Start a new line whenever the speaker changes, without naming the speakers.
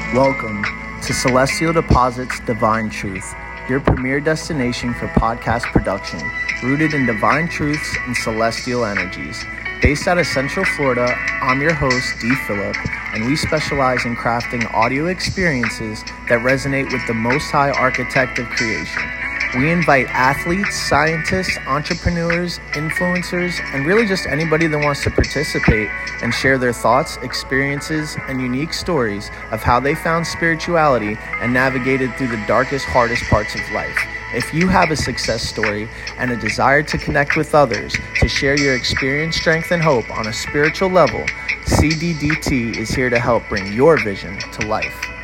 Welcome to Celestial Deposits Divine Truth, your premier destination for podcast production, rooted in divine truths and celestial energies. Based out of Central Florida, I'm your host, D. Phillip, and we specialize in crafting audio experiences that resonate with the Most High Architect of creation. We invite athletes, scientists, entrepreneurs, influencers, and really just anybody that wants to participate and share their thoughts, experiences, and unique stories of how they found spirituality and navigated through the darkest, hardest parts of life. If you have a success story and a desire to connect with others, to share your experience, strength, and hope on a spiritual level, CDDT is here to help bring your vision to life.